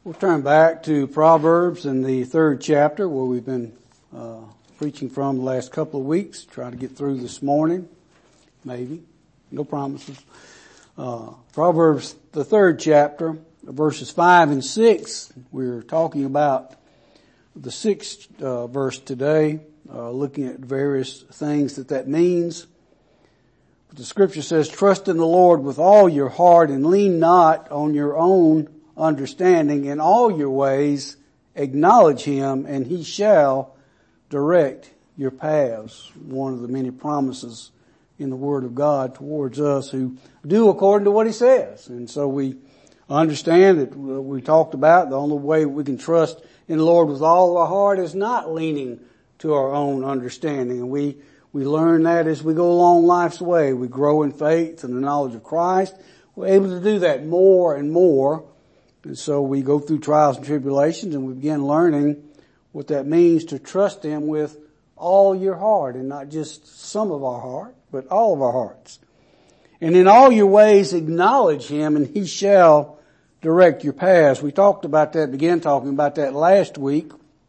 We'll turn back to Proverbs in the 3rd chapter where we've been preaching from the last couple of weeks. Try to get through this morning. Maybe. No promises. Proverbs, the 3rd chapter, verses 5 and 6. We're talking about the 6th verse today, looking at various things that means. But the scripture says, "Trust in the Lord with all your heart and lean not on your own understanding. In all your ways acknowledge him, and he shall direct your paths." One of the many promises in the Word of God towards us who do according to what he says. And so we understand that we talked about the only way we can trust in the Lord with all of our heart is not leaning to our own understanding. And we learn that as we go along life's way. We grow in faith and the knowledge of Christ. We're able to do that more and more. And so we go through trials and tribulations and we begin learning what that means to trust him with all your heart, and not just some of our heart, but all of our hearts. And in all your ways acknowledge him, and he shall direct your paths. We talked about that, began talking about that last week.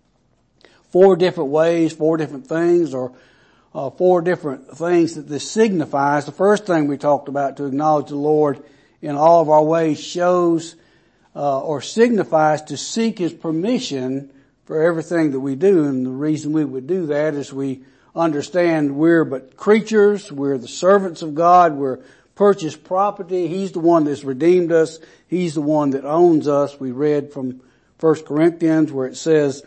4 different ways, 4 different things, or 4 different things that this signifies. The first thing we talked about, to acknowledge the Lord in all of our ways, shows or signifies to seek his permission for everything that we do. And the reason we would do that is we understand we're but creatures, we're the servants of God, we're purchased property. He's the one that's redeemed us. He's the one that owns us. We read from 1 Corinthians where it says,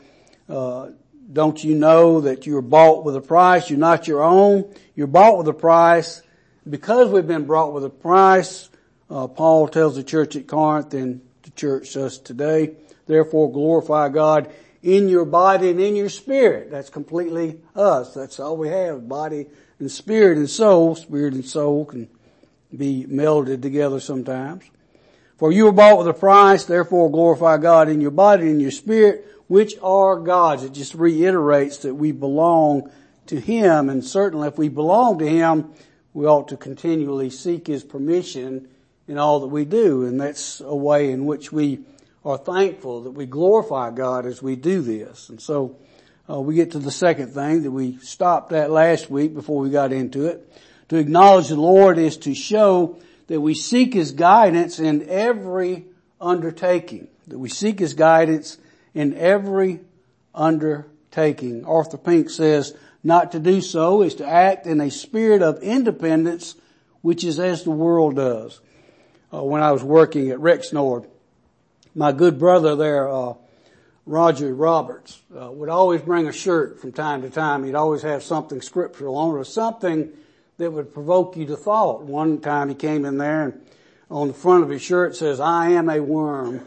don't you know that you're bought with a price? You're not your own. You're bought with a price. Because we've been bought with a price, Paul tells the church at Corinth and the church us today, therefore glorify God in your body and in your spirit. That's completely us. That's all we have, body and spirit and soul. Spirit and soul can be melded together sometimes. For you were bought with a price, therefore glorify God in your body and in your spirit, which are God's. It just reiterates that we belong to him, and certainly if we belong to him, we ought to continually seek his permission in all that we do, and that's a way in which we are thankful that we glorify God as we do this. And so we get to the second thing that we stopped at last week before we got into it. To acknowledge the Lord is to show that we seek his guidance in every undertaking. That we seek his guidance in every undertaking. Arthur Pink says, not to do so is to act in a spirit of independence, which is as the world does. When I was working at Rexnord, my good brother there, Roger Roberts, would always bring a shirt from time to time. He'd always have something scriptural on it, or something that would provoke you to thought. One time he came in there and on the front of his shirt it says, "I am a worm."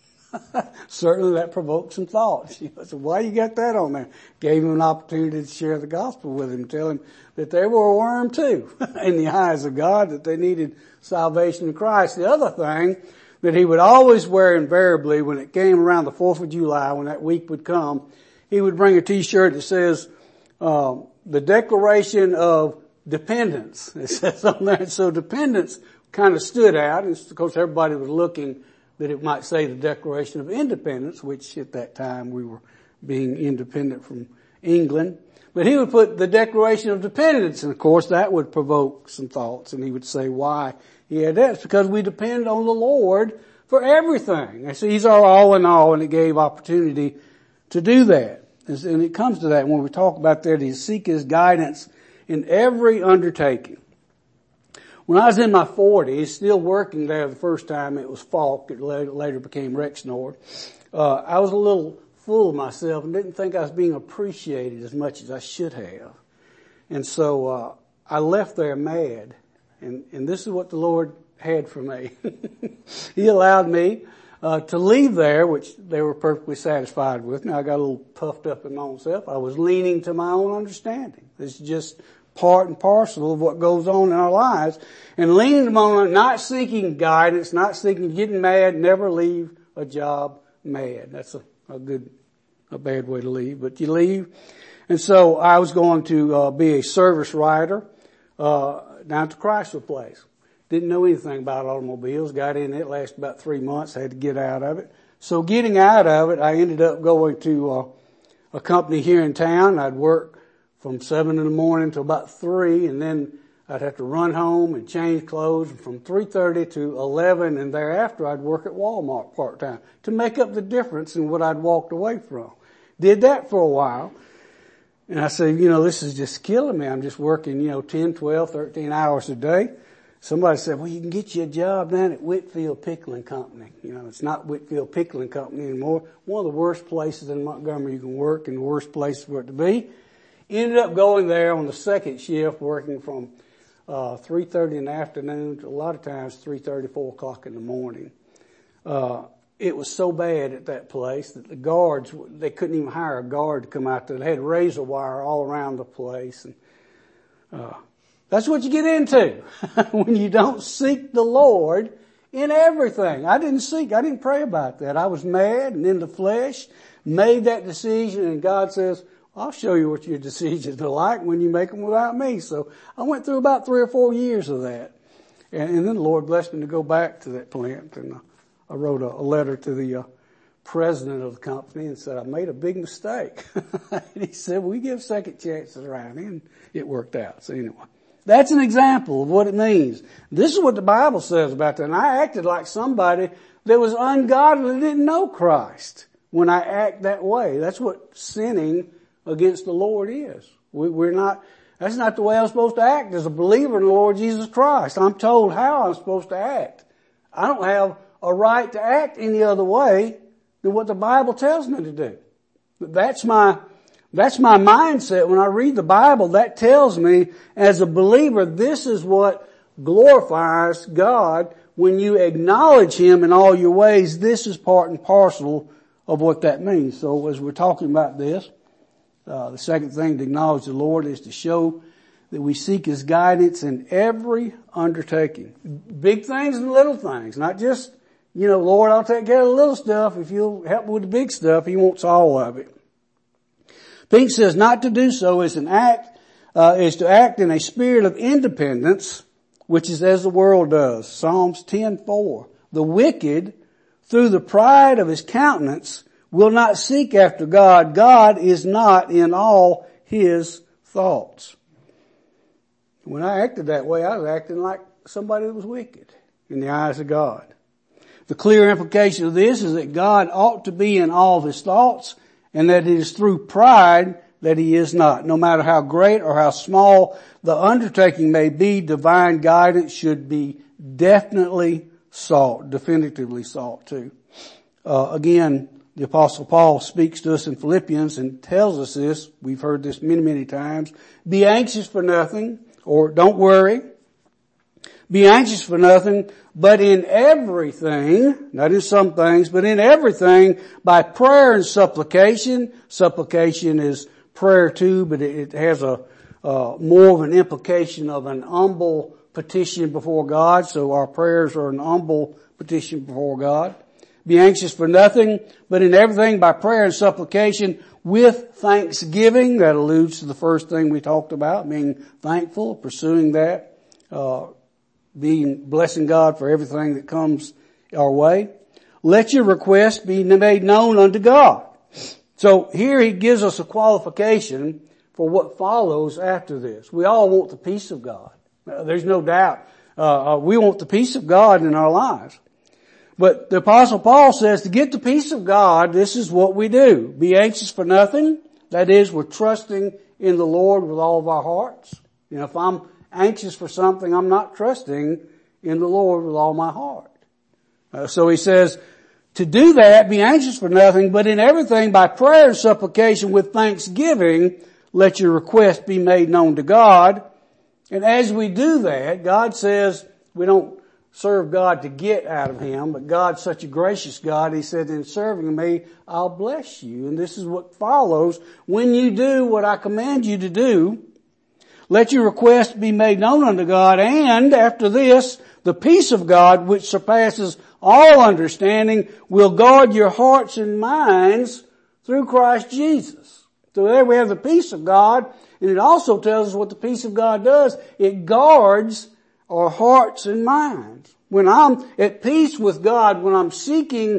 Certainly that provoked some thoughts. I said, why you got that on there? Gave him an opportunity to share the gospel with him, tell him that they were a worm too in the eyes of God, that they needed salvation in Christ. The other thing that he would always wear invariably when it came around the 4th of July, when that week would come, he would bring a t-shirt that says, the Declaration of Dependence. It says on there. So dependence kind of stood out. And of course everybody was looking that it might say the Declaration of Independence, which at that time we were being independent from England. But he would put the Declaration of Dependence, and of course that would provoke some thoughts, and he would say why he had that. It's because we depend on the Lord for everything. And so he's our all in all, and it gave opportunity to do that. And it comes to that when we talk about that, to seek his guidance in every undertaking. When I was in my 40s, still working there the first time, it was Falk. It later became Rexnord. I was a little full of myself and didn't think I was being appreciated as much as I should have. And so I left there mad. And this is what the Lord had for me. He allowed me to leave there, which they were perfectly satisfied with. Now I got a little puffed up in my own self. I was leaning to my own understanding. It's just part and parcel of what goes on in our lives. And leaning to my own, not seeking guidance, not seeking, getting mad, never leave a job mad. That's a bad way to leave, but you leave. And so I was going to be a service writer down to Chrysler Place. Didn't know anything about automobiles. Got in it, lasted about 3 months, had to get out of it. So getting out of it, I ended up going to a company here in town. I'd work from 7 in the morning till about 3, and then I'd have to run home and change clothes. And from 3:30 to 11, and thereafter I'd work at Walmart part-time to make up the difference in what I'd walked away from. Did that for a while. And I said, this is just killing me. I'm just working, 10, 12, 13 hours a day. Somebody said, well, you can get you a job down at Whitfield Pickling Company. It's not Whitfield Pickling Company anymore. One of the worst places in Montgomery you can work, and the worst place for it to be. Ended up going there on the second shift, working from 3:30 in the afternoon to a lot of times 3:30, 4 o'clock in the morning. It was so bad at that place that the guards, they couldn't even hire a guard to come out there. They had razor wire all around the place. And that's what you get into when you don't seek the Lord in everything. I didn't pray about that. I was mad and in the flesh, made that decision, and God says, I'll show you what your decisions are like when you make them without me. So I went through about 3 or 4 years of that. And then the Lord blessed me to go back to that plant, and I wrote a letter to the president of the company and said, I made a big mistake. And he said, we give second chances around here, and it worked out. So anyway, that's an example of what it means. This is what the Bible says about that. And I acted like somebody that was ungodly, didn't know Christ when I act that way. That's what sinning against the Lord is. That's not the way I'm supposed to act as a believer in the Lord Jesus Christ. I'm told how I'm supposed to act. I don't have a right to act any other way than what the Bible tells me to do. That's my mindset. When I read the Bible, that tells me as a believer, this is what glorifies God. When you acknowledge Him in all your ways, this is part and parcel of what that means. So as we're talking about this, the second thing to acknowledge the Lord is to show that we seek His guidance in every undertaking. Big things and little things, not just, Lord, I'll take care of the little stuff. If you'll help me with the big stuff, He wants all of it. Pink says not to do so is to act in a spirit of independence, which is as the world does. Psalms 10:4. The wicked, through the pride of his countenance, will not seek after God. God is not in all his thoughts. When I acted that way, I was acting like somebody that was wicked in the eyes of God. The clear implication of this is that God ought to be in all of his thoughts, and that it is through pride that he is not. No matter how great or how small the undertaking may be, divine guidance should be definitively sought too. Again, the Apostle Paul speaks to us in Philippians and tells us this. We've heard this many, many times. Be anxious for nothing, or don't worry. Be anxious for nothing, but in everything, not in some things, but in everything, by prayer and supplication. Supplication is prayer too, but it has a more of an implication of an humble petition before God. So our prayers are an humble petition before God. Be anxious for nothing, but in everything by prayer and supplication with thanksgiving. That alludes to the first thing we talked about, being thankful, pursuing that, blessing God for everything that comes our way. Let your request be made known unto God. So here he gives us a qualification for what follows after this. We all want the peace of God. There's no doubt. We want the peace of God in our lives. But the Apostle Paul says to get the peace of God, this is what we do. Be anxious for nothing. That is, we're trusting in the Lord with all of our hearts. If I'm anxious for something, I'm not trusting in the Lord with all my heart. So he says, to do that, be anxious for nothing, but in everything by prayer and supplication with thanksgiving, let your request be made known to God. And as we do that, God says we don't serve God to get out of Him, but God's such a gracious God, He said, in serving me, I'll bless you. And this is what follows. When you do what I command you to do, let your request be made known unto God, and after this, the peace of God, which surpasses all understanding, will guard your hearts and minds through Christ Jesus. So there we have the peace of God, and it also tells us what the peace of God does. It guards our hearts and minds. When I'm at peace with God, when I'm seeking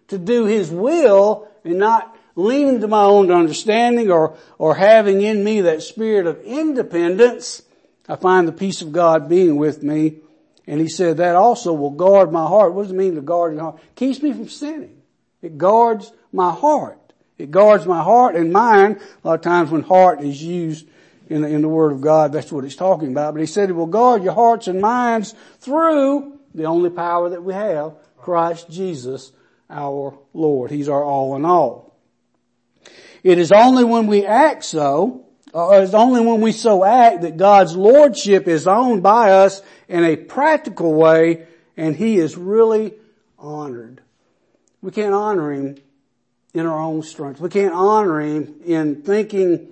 to do His will and not leaning to my own understanding or having in me that spirit of independence, I find the peace of God being with me. And He said that also will guard my heart. What does it mean to guard your heart? Keeps me from sinning. It guards my heart. It guards my heart and mind. A lot of times when heart is used in the Word of God, that's what it's talking about. But He said it will guard your hearts and minds through the only power that we have, Christ Jesus our Lord. He's our all in all. It is only when we act so, or it's only when we so act that God's Lordship is owned by us in a practical way and He is really honored. We can't honor Him in our own strength. We can't honor Him in thinking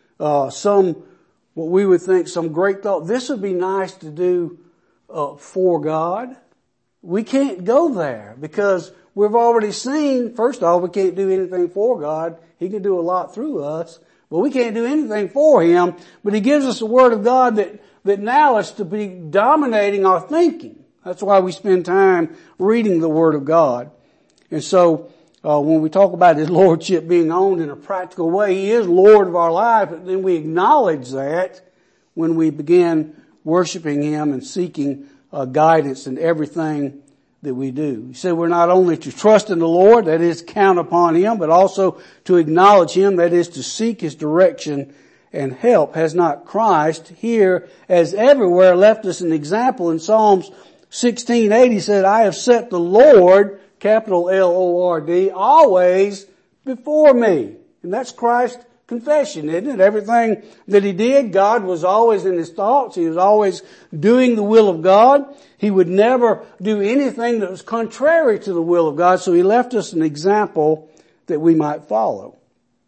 what we would think some great thought. This would be nice to do for God. We can't go there because we've already seen, first off, we can't do anything for God. He can do a lot through us, but we can't do anything for Him. But He gives us a Word of God that now is to be dominating our thinking. That's why we spend time reading the Word of God. And so, when we talk about His Lordship being owned in a practical way, He is Lord of our life, but then we acknowledge that when we begin worshiping Him and seeking guidance in everything that we do. He said we're not only to trust in the Lord, that is, count upon Him, but also to acknowledge Him, that is, to seek His direction and help. Has not Christ here, as everywhere, left us an example? In Psalms 16:8, He said, I have set the Lord, capital L-O-R-D, always before me. And that's Christ's confession, isn't it? Everything that He did, God was always in His thoughts. He was always doing the will of God. He would never do anything that was contrary to the will of God. So He left us an example that we might follow.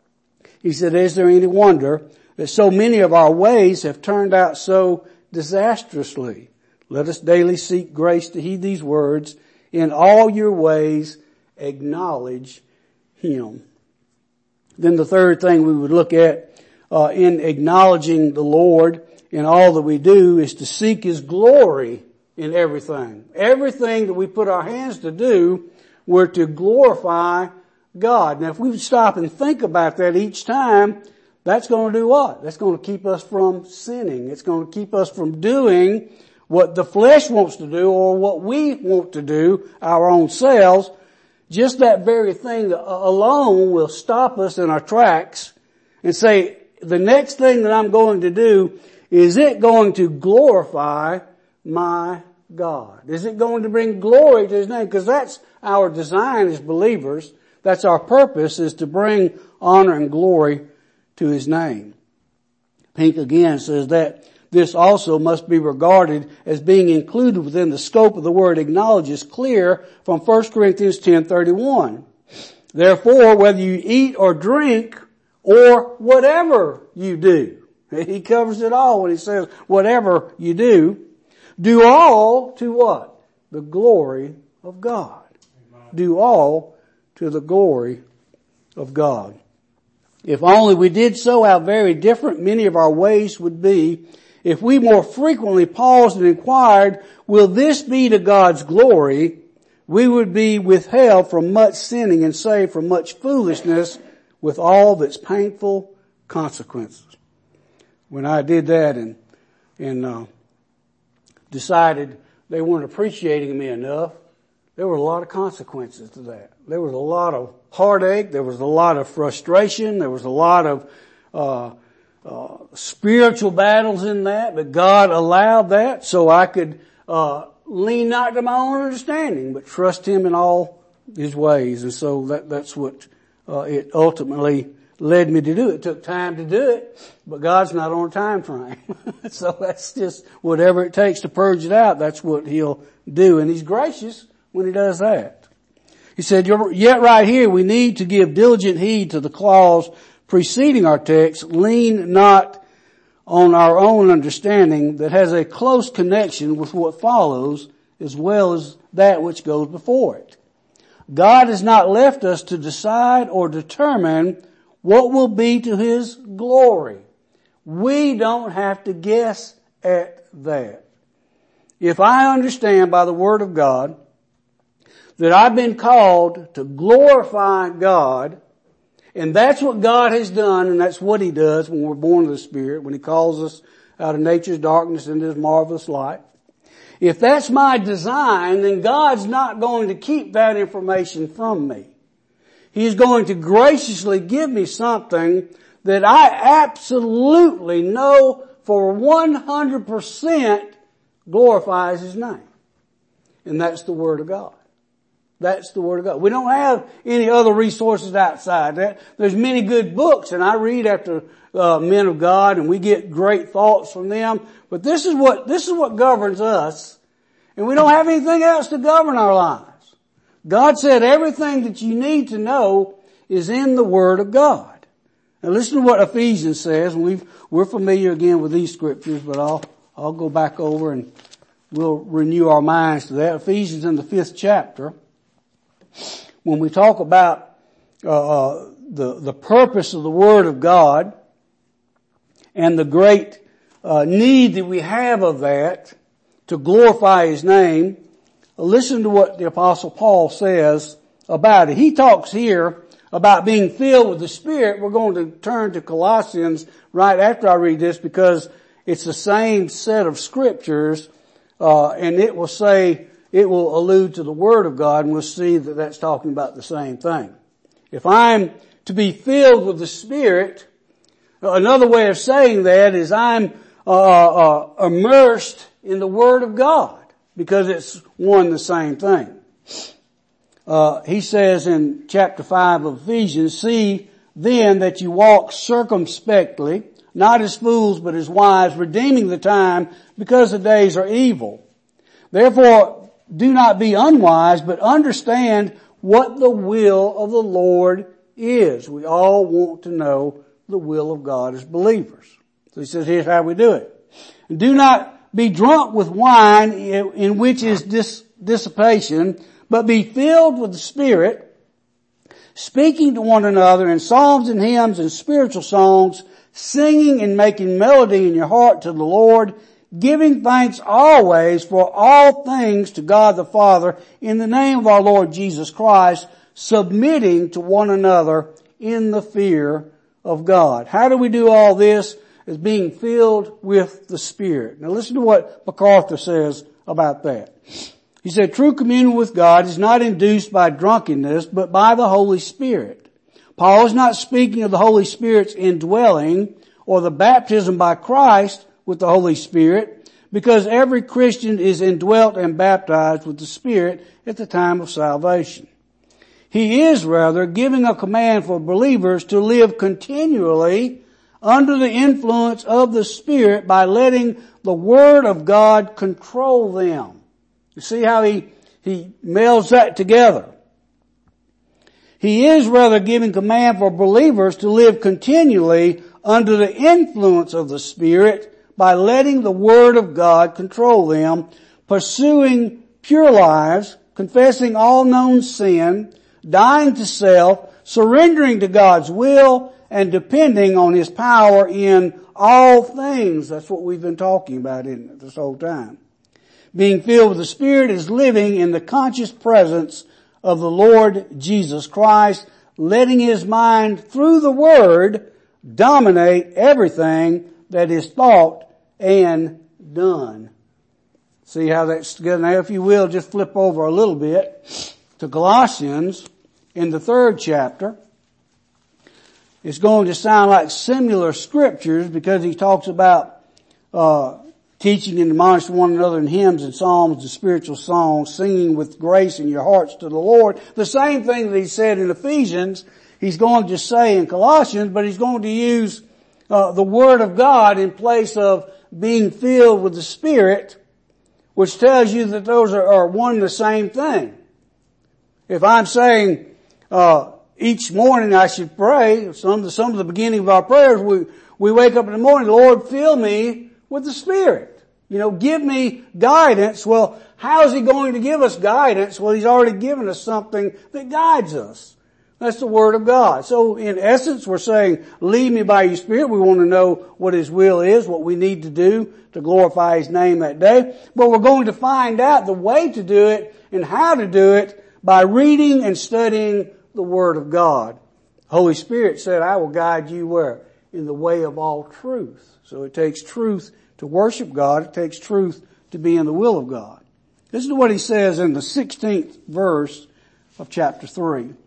He said, is there any wonder that so many of our ways have turned out so disastrously? Let us daily seek grace to heed these words. In all your ways, acknowledge Him. Then the third thing we would look at in acknowledging the Lord in all that we do is to seek His glory in everything. Everything that we put our hands to do, we're to glorify God. Now if we would stop and think about that each time, that's going to do what? That's going to keep us from sinning. It's going to keep us from doing what the flesh wants to do or what we want to do, our own selves. Just that very thing alone will stop us in our tracks and say, the next thing that I'm going to do, is it going to glorify my God? Is it going to bring glory to His name? Because that's our design as believers. That's our purpose, is to bring honor and glory to His name. Pink again says that this also must be regarded as being included within the scope of the word acknowledge is clear from 1 Corinthians 10:31. Therefore, whether you eat or drink or whatever you do, He covers it all when He says whatever you do all to what? The glory of God. Do all to the glory of God. If only we did so, how very different many of our ways would be if we more frequently paused and inquired, will this be to God's glory? We would be withheld from much sinning and saved from much foolishness with all its painful consequences. When I did that and decided they weren't appreciating me enough, there were a lot of consequences to that. There was a lot of heartache. There was a lot of frustration. There was a lot of spiritual battles in that, but God allowed that so I could lean not to my own understanding, but trust Him in all His ways. And so that's what it ultimately led me to do. It took time to do it, but God's not on a time frame. So that's just whatever it takes to purge it out, that's what He'll do. And He's gracious when He does that. He said, yet right here we need to give diligent heed to the clause preceding our text, lean not on our own understanding, that has a close connection with what follows as well as that which goes before it. God has not left us to decide or determine what will be to His glory. We don't have to guess at that. If I understand by the Word of God that I've been called to glorify God, and that's what God has done, and that's what He does when we're born of the Spirit, when He calls us out of nature's darkness into His marvelous light. If that's my design, then God's not going to keep that information from me. He's going to graciously give me something that I absolutely know for 100% glorifies His name. And that's the Word of God. That's the Word of God. We don't have any other resources outside that. There's many good books, and I read after men of God, and we get great thoughts from them. But this is what governs us, and we don't have anything else to govern our lives. God said everything that you need to know is in the Word of God. Now listen to what Ephesians says, and we're familiar again with these scriptures, but I'll go back over and we'll renew our minds to that. Ephesians in the 5th chapter. When we talk about the purpose of the Word of God and the great need that we have of that to glorify His name, listen to what the Apostle Paul says about it. He talks here about being filled with the Spirit. We're going to turn to Colossians right after I read this because it's the same set of scriptures, and it will allude to the Word of God, and we'll see that that's talking about the same thing. If I'm to be filled with the Spirit, another way of saying that is I'm immersed in the Word of God, because it's one the same thing. He says in chapter 5 of Ephesians, "See then that you walk circumspectly, not as fools but as wise, redeeming the time, because the days are evil. Therefore do not be unwise, but understand what the will of the Lord is." We all want to know the will of God as believers. So he says, here's how we do it. "Do not be drunk with wine, in which is dissipation, but be filled with the Spirit, speaking to one another in psalms and hymns and spiritual songs, singing and making melody in your heart to the Lord, giving thanks always for all things to God the Father in the name of our Lord Jesus Christ, submitting to one another in the fear of God." How do we do all this? As being filled with the Spirit. Now listen to what MacArthur says about that. He said, "True communion with God is not induced by drunkenness, but by the Holy Spirit." Paul is not speaking of the Holy Spirit's indwelling or the baptism by Christ with the Holy Spirit, because every Christian is indwelt and baptized with the Spirit at the time of salvation. He is rather giving a command for believers to live continually under the influence of the Spirit by letting the Word of God control them. You see how he melds that together. He is rather giving command for believers to live continually under the influence of the Spirit by letting the Word of God control them, pursuing pure lives, confessing all known sin, dying to self, surrendering to God's will, and depending on His power in all things. That's what we've been talking about this whole time. Being filled with the Spirit is living in the conscious presence of the Lord Jesus Christ, letting His mind through the Word dominate everything that is thought and done. See how that's together? Now if you will, just flip over a little bit to Colossians in the 3rd chapter. It's going to sound like similar scriptures because he talks about teaching and admonishing one another in hymns and psalms and spiritual songs, singing with grace in your hearts to the Lord. The same thing that he said in Ephesians, he's going to say in Colossians, but he's going to use the Word of God in place of being filled with the Spirit, which tells you that those are one and the same thing. If I'm saying each morning I should pray, some of the beginning of our prayers, we wake up in the morning, Lord, fill me with the Spirit. Give me guidance. Well, how is He going to give us guidance? Well, He's already given us something that guides us. That's the Word of God. So in essence, we're saying, lead me by your Spirit. We want to know what His will is, what we need to do to glorify His name that day. But we're going to find out the way to do it and how to do it by reading and studying the Word of God. The Holy Spirit said, I will guide you where? In the way of all truth. So it takes truth to worship God. It takes truth to be in the will of God. Listen to what he says in the 16th verse of chapter 3. It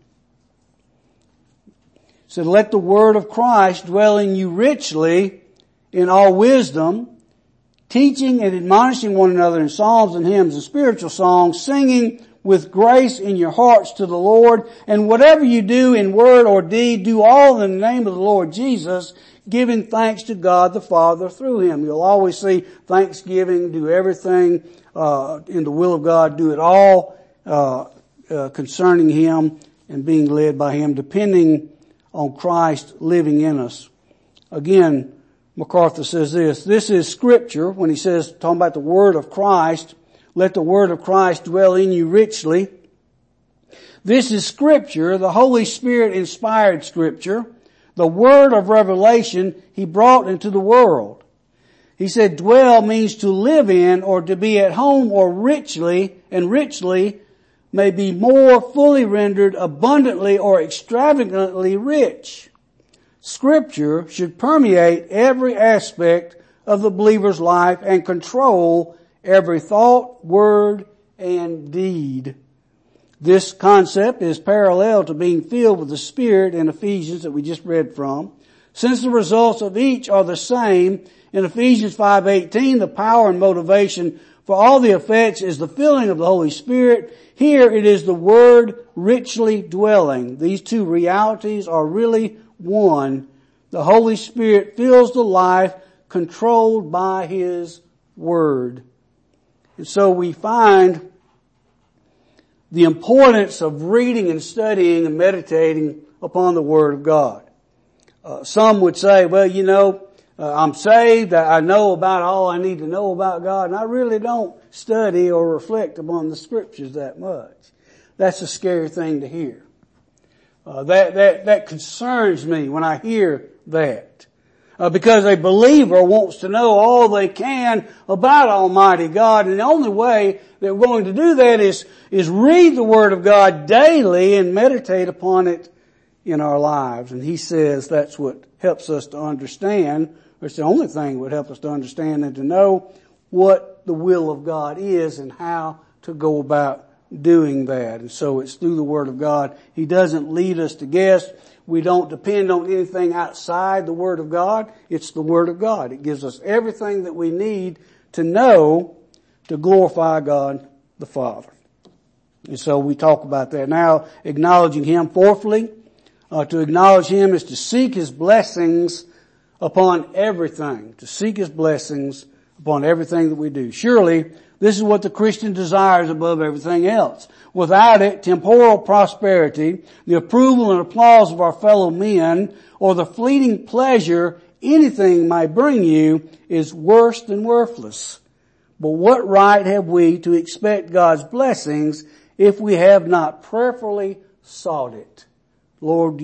said, let the word of Christ dwell in you richly in all wisdom, teaching and admonishing one another in psalms and hymns and spiritual songs, singing with grace in your hearts to the Lord. And whatever you do in word or deed, do all in the name of the Lord Jesus, giving thanks to God the Father through him. You'll always see thanksgiving, do everything in the will of God, do it all concerning him and being led by him, depending on Christ living in us. Again, MacArthur says this is scripture when he says, talking about the word of Christ, let the word of Christ dwell in you richly. This is scripture, the Holy Spirit inspired scripture, the word of revelation he brought into the world. He said dwell means to live in or to be at home or richly, and richly may be more fully rendered abundantly or extravagantly rich. Scripture should permeate every aspect of the believer's life and control every thought, word, and deed. This concept is parallel to being filled with the Spirit in Ephesians that we just read from. Since the results of each are the same, in Ephesians 5:18, the power and motivation for all the effects is the filling of the Holy Spirit. Here it is the word richly dwelling. These two realities are really one. The Holy Spirit fills the life controlled by His Word. And so we find the importance of reading and studying and meditating upon the Word of God. Some would say, well, I'm saved, I know about all I need to know about God, and I really don't study or reflect upon the Scriptures that much. That's a scary thing to hear. That concerns me when I hear that. Because a believer wants to know all they can about Almighty God, and the only way that we're going to do that is read the Word of God daily and meditate upon it in our lives. And he says that's what helps us to understand. It's the only thing that would help us to understand and to know what the will of God is and how to go about doing that. And so it's through the Word of God. He doesn't lead us to guess. We don't depend on anything outside the Word of God. It's the Word of God. It gives us everything that we need to know to glorify God the Father. And so we talk about that. Now, acknowledging Him. Fourthly, to acknowledge Him is to seek His blessings upon everything. To seek His blessings upon everything that we do. Surely, this is what the Christian desires above everything else. Without it, temporal prosperity, the approval and applause of our fellow men, or the fleeting pleasure anything might bring you is worse than worthless. But what right have we to expect God's blessings if we have not prayerfully sought it? Lord,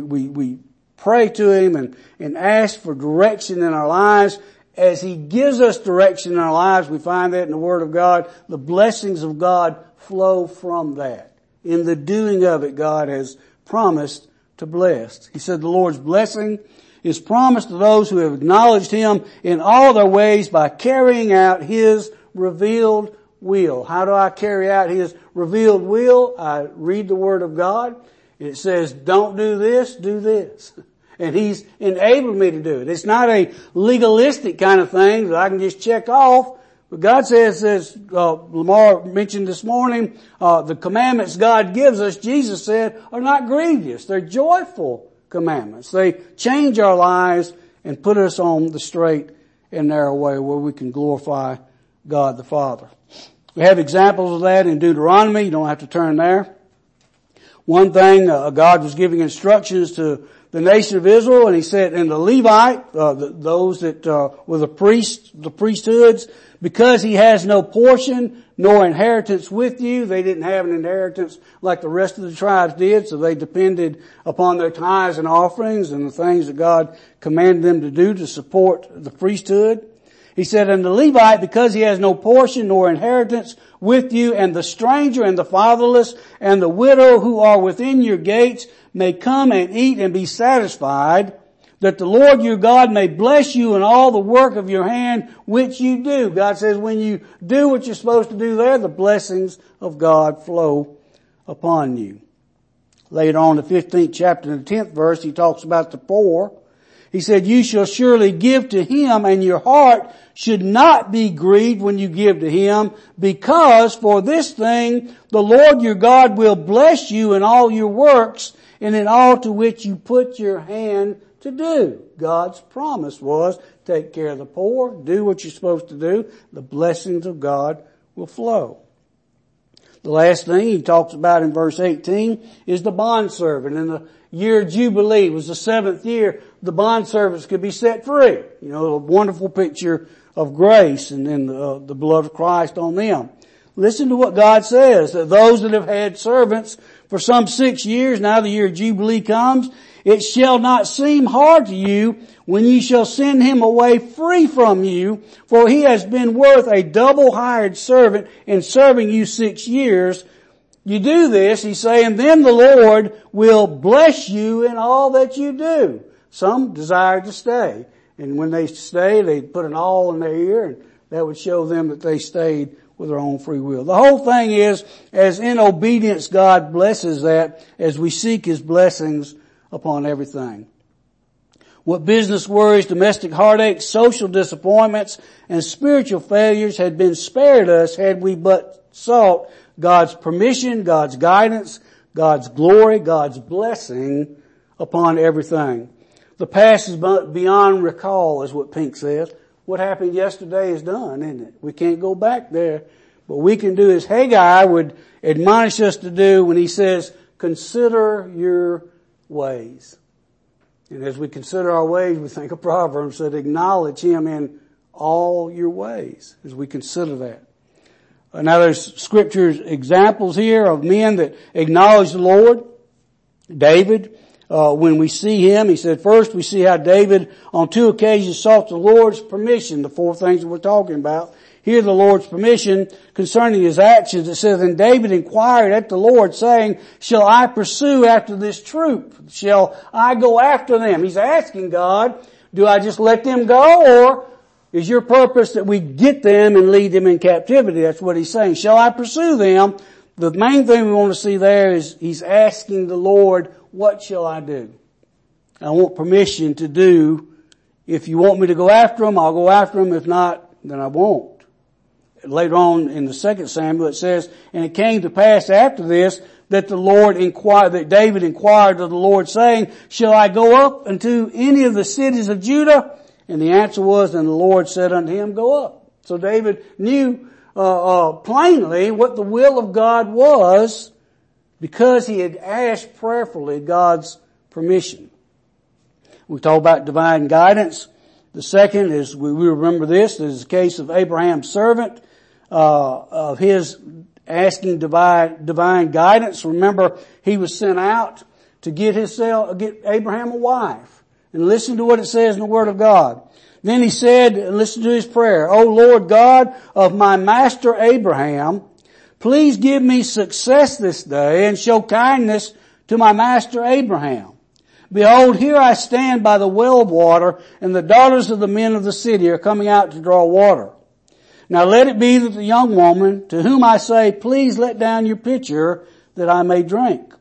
we pray to Him and ask for direction in our lives. As He gives us direction in our lives, we find that in the Word of God. The blessings of God flow from that. In the doing of it, God has promised to bless. He said the Lord's blessing is promised to those who have acknowledged Him in all their ways by carrying out His revealed will. How do I carry out His revealed will? I read the Word of God. It says, don't do this, do this. And He's enabled me to do it. It's not a legalistic kind of thing that I can just check off. But God says, as Lamar mentioned this morning, the commandments God gives us, Jesus said, are not grievous. They're joyful commandments. They change our lives and put us on the straight and narrow way where we can glorify God the Father. We have examples of that in Deuteronomy. You don't have to turn there. One thing, God was giving instructions to the nation of Israel, and He said, and the Levite, those that were the priests, the priesthoods, because he has no portion nor inheritance with you. They didn't have an inheritance like the rest of the tribes did, so they depended upon their tithes and offerings and the things that God commanded them to do to support the priesthood. He said, and the Levite, because he has no portion nor inheritance with you, and the stranger and the fatherless and the widow who are within your gates may come and eat and be satisfied, that the Lord your God may bless you in all the work of your hand which you do. God says when you do what you're supposed to do there, the blessings of God flow upon you. Later on in the 15th chapter and the 10th verse, he talks about the poor. He said, you shall surely give to him, and your heart should not be grieved when you give to him, because for this thing the Lord your God will bless you in all your works and in all to which you put your hand to do. God's promise was take care of the poor, do what you're supposed to do, the blessings of God will flow. The last thing he talks about in verse 18 is the bondservant. In the year of Jubilee, it was the 7th year, the bondservants could be set free. You know, a wonderful picture of grace and then the blood of Christ on them. Listen to what God says, that those that have had servants for some 6 years, now the year of Jubilee comes, it shall not seem hard to you when ye shall send him away free from you, for he has been worth a double hired servant in serving you 6 years. You do this, he's saying, then the Lord will bless you in all that you do. Some desire to stay. And when they stay, they put an awl in their ear, and that would show them that they stayed with their own free will. The whole thing is, as in obedience God blesses that, as we seek his blessings upon everything. What business worries, domestic heartaches, social disappointments, and spiritual failures had been spared us had we but sought God's permission, God's guidance, God's glory, God's blessing upon everything. The past is beyond recall, is what Pink says. What happened yesterday is done, isn't it? We can't go back there. What we can do as Haggai would admonish us to do when he says, consider your ways. And as we consider our ways, we think of Proverbs that acknowledge him in all your ways as we consider that. Now there's scriptures examples here of men that acknowledge the Lord. David, when we see him, he said first we see how David on 2 occasions sought the Lord's permission, the 4 things that we're talking about. Here the Lord's permission concerning his actions. It says, and David inquired at the Lord saying, shall I pursue after this troop? Shall I go after them? He's asking God, do I just let them go, or is your purpose that we get them and lead them in captivity? That's what he's saying. Shall I pursue them? The main thing we want to see there is he's asking the Lord, what shall I do? I want permission to do. If you want me to go after them, I'll go after them. If not, then I won't. Later on in the 2nd Samuel it says, and it came to pass after this that that David inquired of the Lord saying, shall I go up into any of the cities of Judah? And the answer was, and the Lord said unto him, go up. So David knew plainly what the will of God was because he had asked prayerfully God's permission. We talk about divine guidance. The second is, we remember this, is the case of Abraham's servant, of his asking divine guidance. Remember, he was sent out to get Abraham a wife. And listen to what it says in the Word of God. Then he said, and listen to his prayer, O Lord God of my master Abraham, please give me success this day and show kindness to my master Abraham. Behold, here I stand by the well of water, and the daughters of the men of the city are coming out to draw water. Now let it be that the young woman, to whom I say, please let down your pitcher, that I may drink.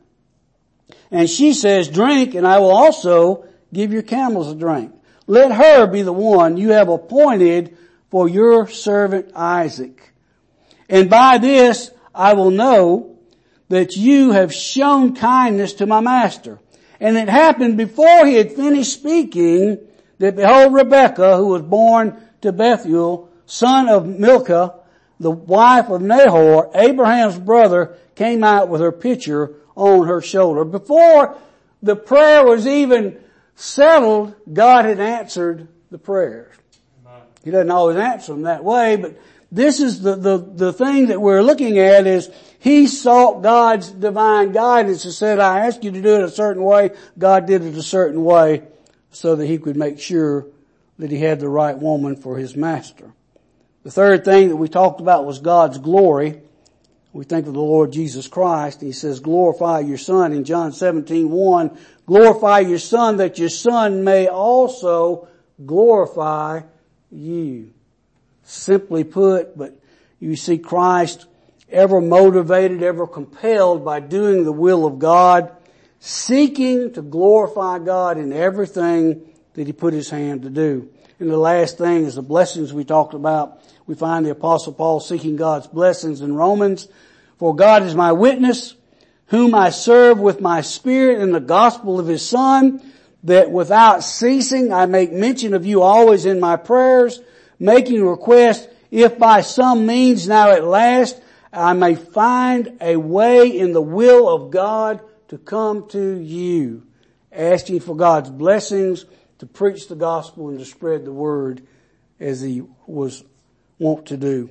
And she says, drink, and I will also give your camels a drink. Let her be the one you have appointed for your servant Isaac. And by this I will know that you have shown kindness to my master. And it happened before he had finished speaking that behold, Rebekah, who was born to Bethuel, son of Milcah, the wife of Nahor, Abraham's brother, came out with her pitcher on her shoulder. Before the prayer was even settled, God had answered the prayers. He doesn't always answer them that way, but this is the thing that we're looking at is he sought God's divine guidance and said, I asked you to do it a certain way. God did it a certain way so that he could make sure that he had the right woman for his master. The third thing that we talked about was God's glory. We think of the Lord Jesus Christ. He says, glorify your Son in John 17:1. Glorify your Son that your Son may also glorify you. Simply put, but you see Christ ever motivated, ever compelled by doing the will of God, seeking to glorify God in everything that he put his hand to do. And the last thing is the blessings we talked about. We find the Apostle Paul seeking God's blessings in Romans. For God is my witness, whom I serve with my spirit in the gospel of his Son, that without ceasing I make mention of you always in my prayers, making request, if by some means now at last I may find a way in the will of God to come to you, asking for God's blessings to preach the gospel and to spread the word as he was wont to do.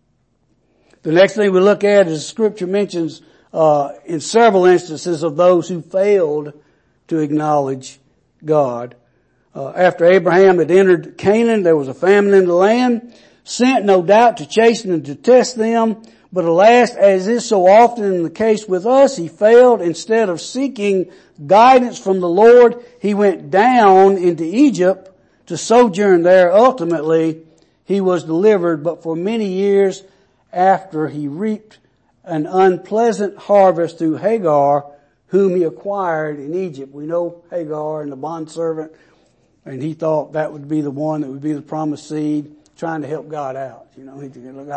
The next thing we look at is Scripture mentions in several instances of those who failed to acknowledge God. After Abraham had entered Canaan, there was a famine in the land, sent no doubt to chasten and to test them. But alas, as is so often in the case with us, he failed. Instead of seeking guidance from the Lord, he went down into Egypt to sojourn there. Ultimately, he was delivered, but for many years after he reaped an unpleasant harvest through Hagar, whom he acquired in Egypt. We know Hagar and the bondservant, and he thought that would be the one that would be the promised seed, trying to help God out. You know,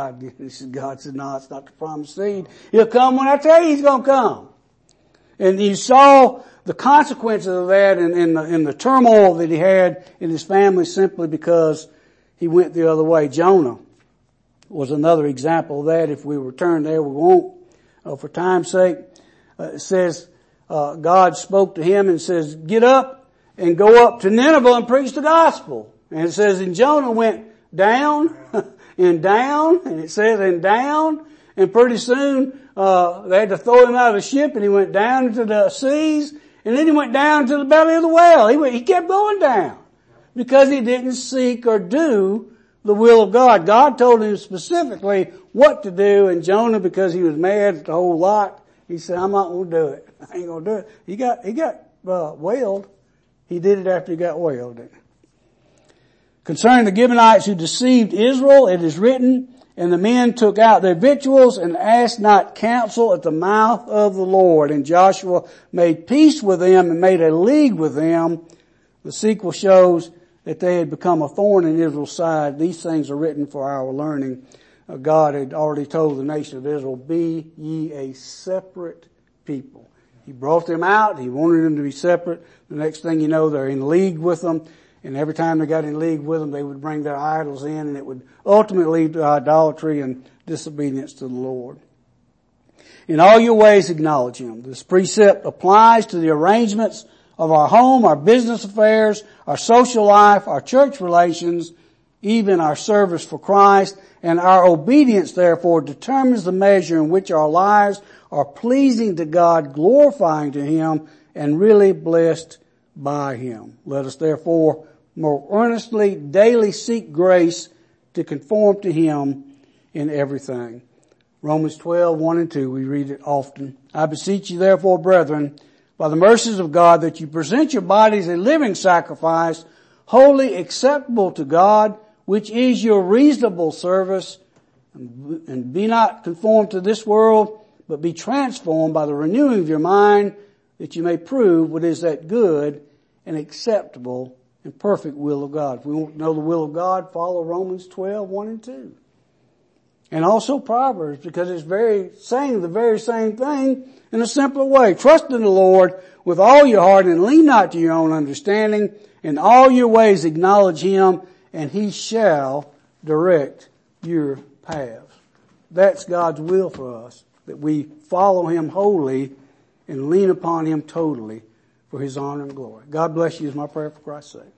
God said, no, it's not the promised seed. He'll come when I tell you he's going to come. And you saw the consequences of that in the turmoil that he had in his family simply because he went the other way. Jonah was another example of that. If we return there, we won't. For time's sake, it says, God spoke to him and says, get up and go up to Nineveh and preach the gospel. And it says, and Jonah went down and down, and it says, and down, and pretty soon, they had to throw him out of the ship, and he went down into the seas, and then he went down to the belly of the whale. He kept going down because he didn't seek or do the will of God. God told him specifically what to do, and Jonah, because he was mad at the whole lot, he said, I'm not going to do it. I ain't going to do it. He got whaled. He did it after he got whaled, didn't he? Concerning the Gibeonites who deceived Israel, it is written, and the men took out their victuals and asked not counsel at the mouth of the Lord. And Joshua made peace with them and made a league with them. The sequel shows that they had become a thorn in Israel's side. These things are written for our learning. God had already told the nation of Israel, be ye a separate people. He brought them out. He wanted them to be separate. The next thing you know, they're in league with them. And every time they got in league with them, they would bring their idols in, and it would ultimately lead to idolatry and disobedience to the Lord. In all your ways, acknowledge him. This precept applies to the arrangements of our home, our business affairs, our social life, our church relations, even our service for Christ. And our obedience, therefore, determines the measure in which our lives are pleasing to God, glorifying to him, and really blessed by him. Let us therefore more earnestly daily seek grace to conform to him in everything. Romans 12:1 and 2, we read it often. I beseech you therefore, brethren, by the mercies of God, that you present your bodies a living sacrifice, wholly acceptable to God, which is your reasonable service, and be not conformed to this world, but be transformed by the renewing of your mind, that you may prove what is that good and acceptable and perfect will of God. If we want to know the will of God, follow Romans 12:1 and 2. And also Proverbs, because it's saying the very same thing in a simpler way. Trust in the Lord with all your heart and lean not to your own understanding. In all your ways acknowledge him, and he shall direct your paths. That's God's will for us, that we follow him wholly and lean upon him totally for his honor and glory. God bless you is my prayer for Christ's sake.